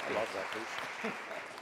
I love that piece.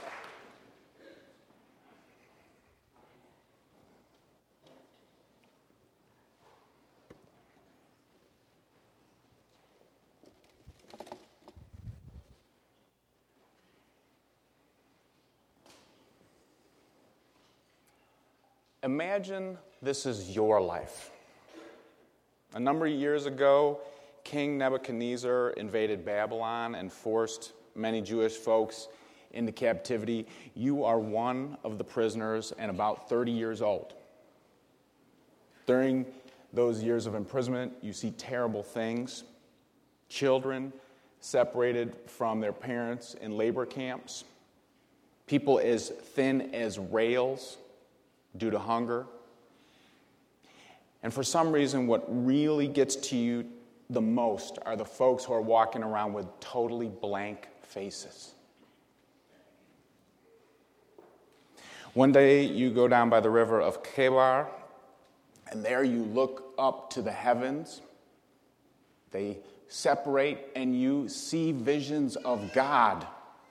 Imagine this is your life. A number of years ago, King Nebuchadnezzar invaded Babylon and forced many Jewish folks into captivity. You are one of the prisoners and about 30 years old. During those years of imprisonment, you see terrible things. Children separated from their parents in labor camps. People as thin as rails due to hunger. And for some reason, what really gets to you the most are the folks who are walking around with totally blank faces. One day, you go down by the river of Chebar, and there you look up to the heavens. They separate, and you see visions of God.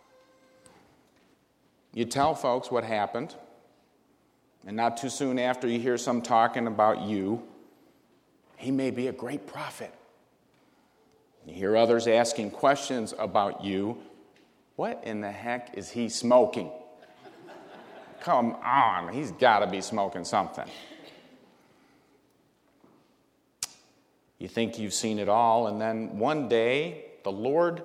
You tell folks what happened. And not too soon after, you hear some talking about you. He may be a great prophet. You hear others asking questions about you. What in the heck is he smoking? Come on, he's got to be smoking something. You think you've seen it all, and then one day, the Lord's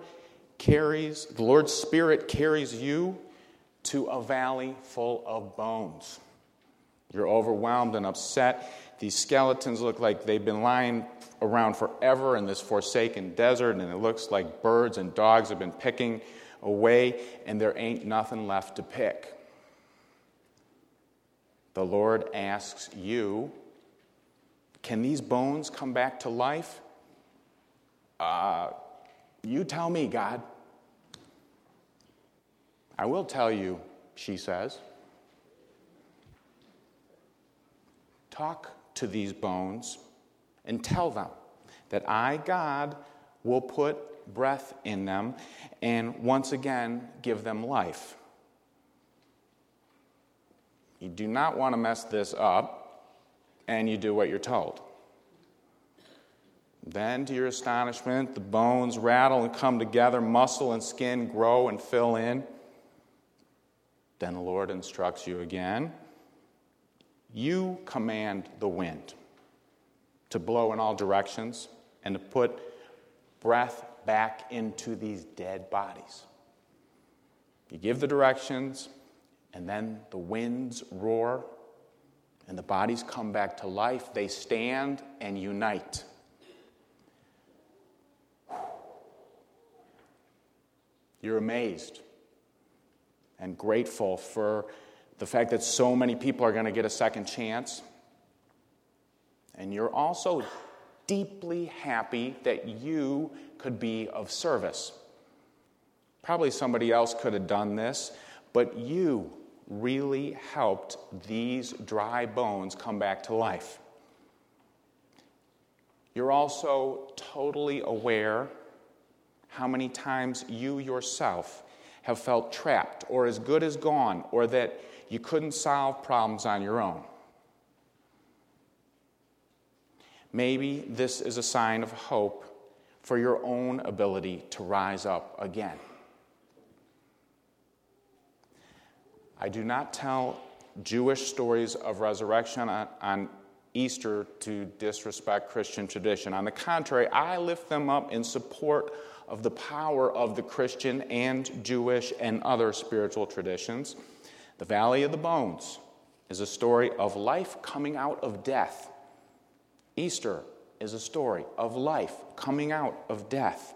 Spirit carries you to a valley full of bones. You're overwhelmed and upset. These skeletons look like they've been lying around forever in this forsaken desert, and it looks like birds and dogs have been picking away, and there ain't nothing left to pick. The Lord asks you, can these bones come back to life? You tell me, God. I will tell you, she says. Talk to these bones and tell them that I, God, will put breath in them and once again give them life. You do not want to mess this up, and you do what you're told. Then, to your astonishment, the bones rattle and come together, muscle and skin grow and fill in. Then the Lord instructs you again. You command the wind to blow in all directions and to put breath back into these dead bodies. You give the directions, and then the winds roar, and the bodies come back to life. They stand and unite. You're amazed and grateful for the fact that so many people are going to get a second chance. And you're also deeply happy that you could be of service. Probably somebody else could have done this, but you really helped these dry bones come back to life. You're also totally aware how many times you yourself have felt trapped or as good as gone, or that you couldn't solve problems on your own. Maybe this is a sign of hope for your own ability to rise up again. I do not tell Jewish stories of resurrection on Easter to disrespect Christian tradition. On the contrary, I lift them up in support of the power of the Christian and Jewish and other spiritual traditions. The Valley of the Bones is a story of life coming out of death. Easter is a story of life coming out of death.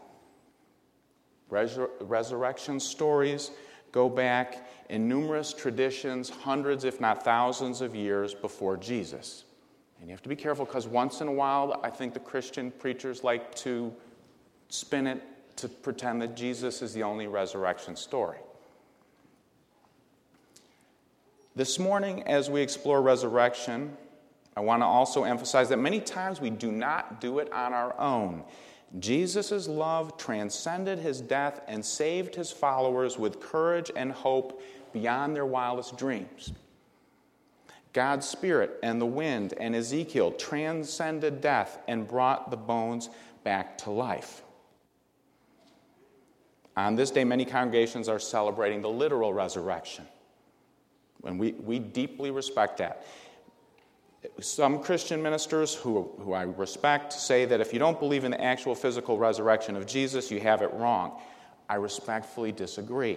Resurrection stories go back in numerous traditions, hundreds if not thousands of years before Jesus. And you have to be careful, because once in a while, I think the Christian preachers like to spin it to pretend that Jesus is the only resurrection story. This morning, as we explore resurrection, I want to also emphasize that many times we do not do it on our own. Jesus' love transcended his death and saved his followers with courage and hope beyond their wildest dreams. God's Spirit and the wind and Ezekiel transcended death and brought the bones back to life. On this day, many congregations are celebrating the literal resurrection, and we deeply respect that. Some Christian ministers who I respect say that if you don't believe in the actual physical resurrection of Jesus, you have it wrong. I respectfully disagree.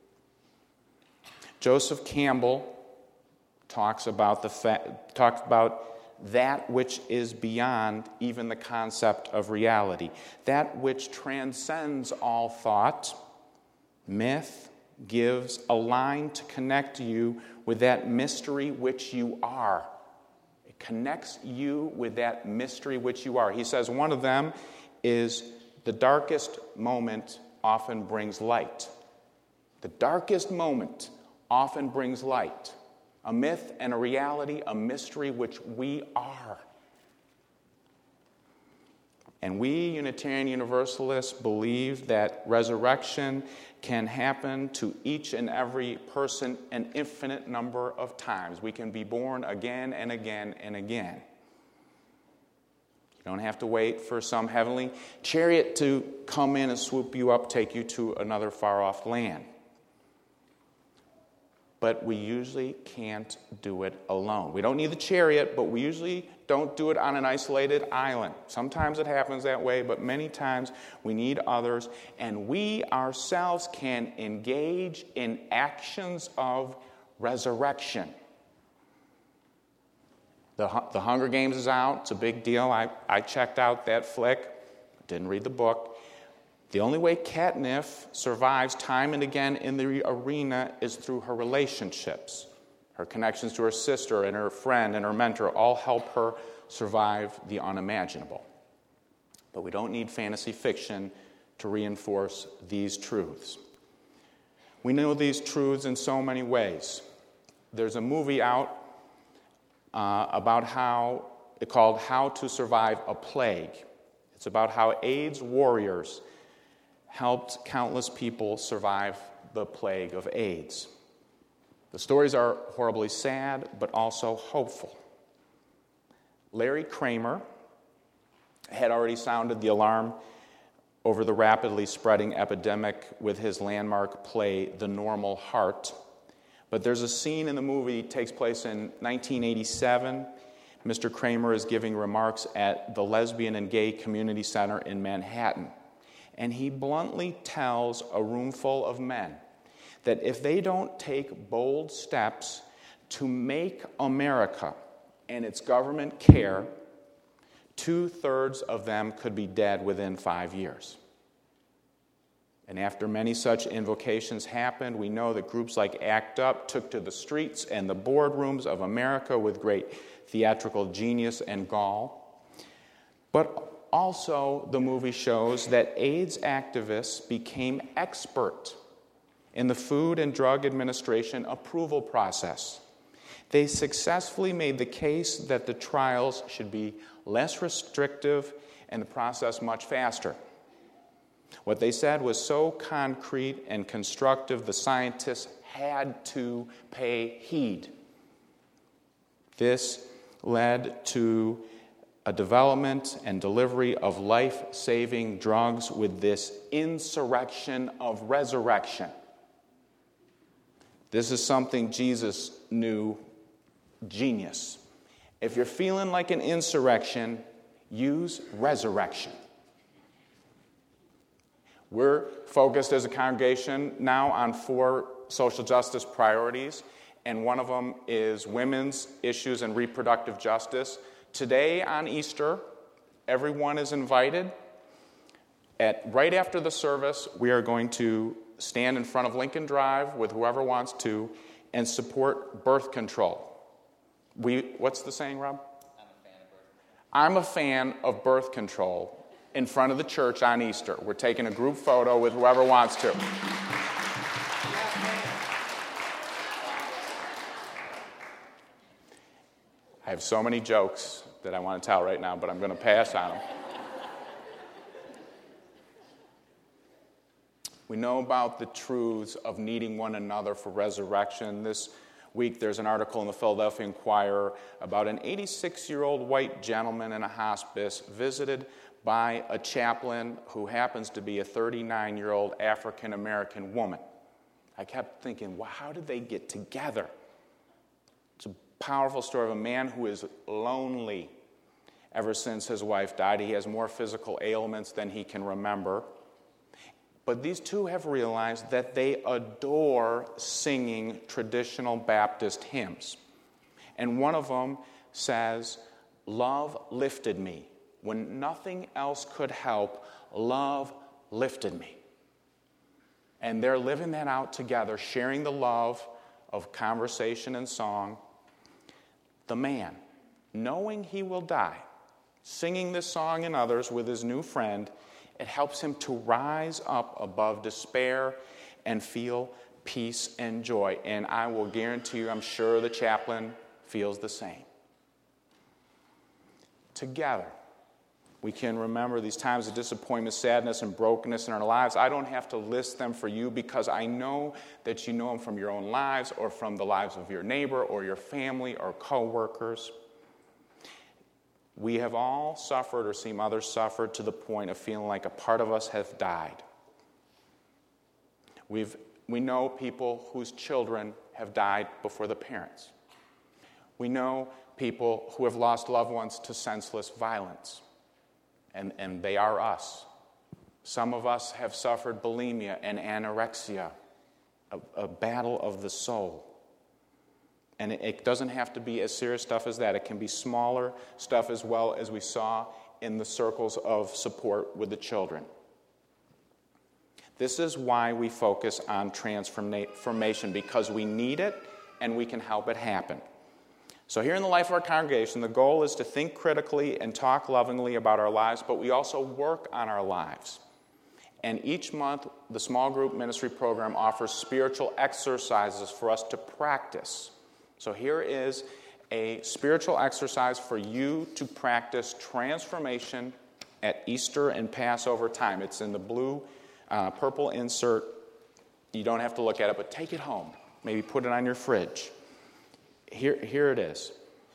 Joseph Campbell talks about that which is beyond even the concept of reality, that which transcends all thought. Myth gives a line to connect you with that mystery which you are. It connects you with that mystery which you are. He says one of them is the darkest moment often brings light. The darkest moment often brings light. A myth and a reality, a mystery which we are. And we Unitarian Universalists believe that resurrection can happen to each and every person an infinite number of times. We can be born again and again and again. You don't have to wait for some heavenly chariot to come in and swoop you up, take you to another far-off land. But we usually can't do it alone. We don't need the chariot, but we usually don't do it on an isolated island. Sometimes it happens that way, but many times we need others, and we ourselves can engage in actions of resurrection. The Hunger Games is out. It's a big deal. I checked out that flick. Didn't read the book. The only way Katniss survives time and again in the arena is through her relationships. Her connections to her sister and her friend and her mentor all help her survive the unimaginable. But we don't need fantasy fiction to reinforce these truths. We know these truths in so many ways. There's a movie out called How to Survive a Plague. It's about how AIDS warriors helped countless people survive the plague of AIDS. The stories are horribly sad, but also hopeful. Larry Kramer had already sounded the alarm over the rapidly spreading epidemic with his landmark play, The Normal Heart. But there's a scene in the movie, it takes place in 1987. Mr. Kramer is giving remarks at the Lesbian and Gay Community Center in Manhattan. And he bluntly tells a room full of men that if they don't take bold steps to make America and its government care, 2/3 of them could be dead within 5 years. And after many such invocations happened, we know that groups like ACT UP took to the streets and the boardrooms of America with great theatrical genius and gall. But also, the movie shows that AIDS activists became expert in the Food and Drug Administration approval process. They successfully made the case that the trials should be less restrictive and the process much faster. What they said was so concrete and constructive, the scientists had to pay heed. This led to a development and delivery of life-saving drugs with this insurrection of resurrection. This is something Jesus knew, genius. If you're feeling like an insurrection, use resurrection. We're focused as a congregation now on 4 social justice priorities, and one of them is women's issues and reproductive justice. Today on Easter, everyone is invited. Right after the service, we are going to stand in front of Lincoln Drive with whoever wants to and support birth control. What's the saying, Rob? I'm a fan of birth control in front of the church on Easter. We're taking a group photo with whoever wants to. I have so many jokes that I want to tell right now, but I'm going to pass on them. We know about the truths of needing one another for resurrection. This week there's an article in the Philadelphia Inquirer about an 86-year-old white gentleman in a hospice visited by a chaplain who happens to be a 39-year-old African-American woman. I kept thinking, well, how did they get together? It's a powerful story of a man who is lonely. Ever since his wife died, he has more physical ailments than he can remember. But these two have realized that they adore singing traditional Baptist hymns. And one of them says, "Love lifted me. When nothing else could help, love lifted me." And they're living that out together, sharing the love of conversation and song. The man, knowing he will die, singing this song and others with his new friend, it helps him to rise up above despair and feel peace and joy. And I will guarantee you, I'm sure the chaplain feels the same. Together, we can remember these times of disappointment, sadness, and brokenness in our lives. I don't have to list them for you because I know that you know them from your own lives or from the lives of your neighbor or your family or co-workers. We have all suffered or seen others suffer to the point of feeling like a part of us has died. We know people whose children have died before the parents. We know people who have lost loved ones to senseless violence. And they are us. Some of us have suffered bulimia and anorexia, a battle of the soul. And it doesn't have to be as serious stuff as that. It can be smaller stuff as well, as we saw in the circles of support with the children. This is why we focus on transformation, because we need it and we can help it happen. So here in the life of our congregation, the goal is to think critically and talk lovingly about our lives, but we also work on our lives. And each month, the small group ministry program offers spiritual exercises for us to practice. So here is a spiritual exercise for you to practice transformation at Easter and Passover time. It's in the blue, purple insert. You don't have to look at it, but take it home. Maybe put it on your fridge. Here it is.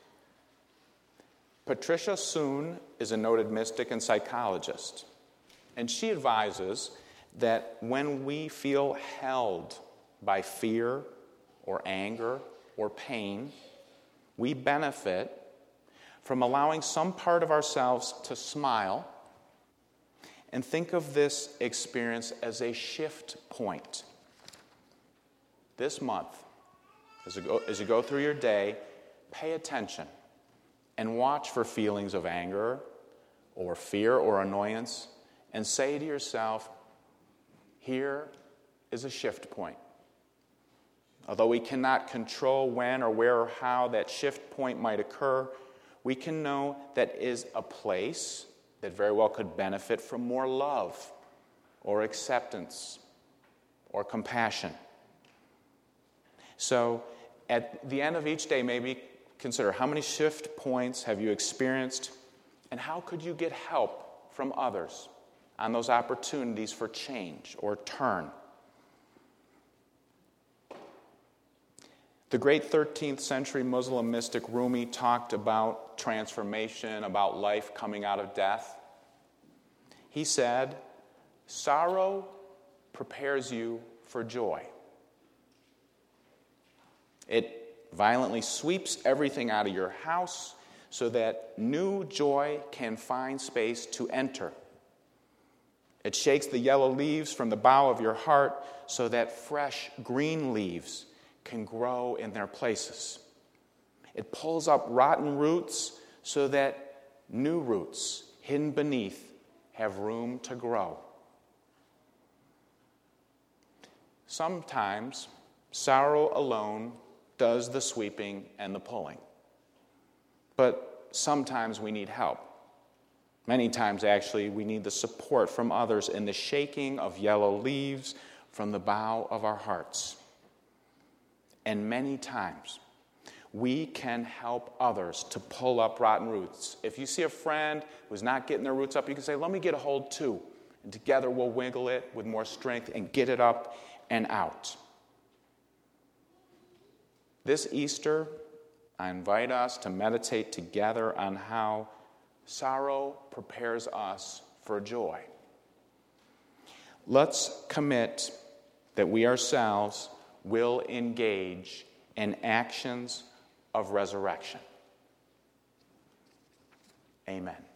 Patricia Soon is a noted mystic and psychologist, and she advises that when we feel held by fear or anger or pain, we benefit from allowing some part of ourselves to smile and think of this experience as a shift point. This month, as you go through your day, pay attention and watch for feelings of anger or fear or annoyance and say to yourself, here is a shift point. Although we cannot control when or where or how that shift point might occur, we can know that is a place that very well could benefit from more love or acceptance or compassion. So at the end of each day, maybe consider how many shift points have you experienced and how could you get help from others on those opportunities for change or turn. The great 13th century Muslim mystic Rumi talked about transformation, about life coming out of death. He said, sorrow prepares you for joy. It violently sweeps everything out of your house so that new joy can find space to enter. It shakes the yellow leaves from the bough of your heart so that fresh green leaves can grow in their places. It pulls up rotten roots so that new roots hidden beneath have room to grow. Sometimes sorrow alone does the sweeping and the pulling. But sometimes we need help. Many times, actually, we need the support from others in the shaking of yellow leaves from the bough of our hearts. And many times, we can help others to pull up rotten roots. If you see a friend who's not getting their roots up, you can say, let me get a hold too. And together we'll wiggle it with more strength and get it up and out. This Easter, I invite us to meditate together on how sorrow prepares us for joy. Let's commit that we ourselves will engage in actions of resurrection. Amen.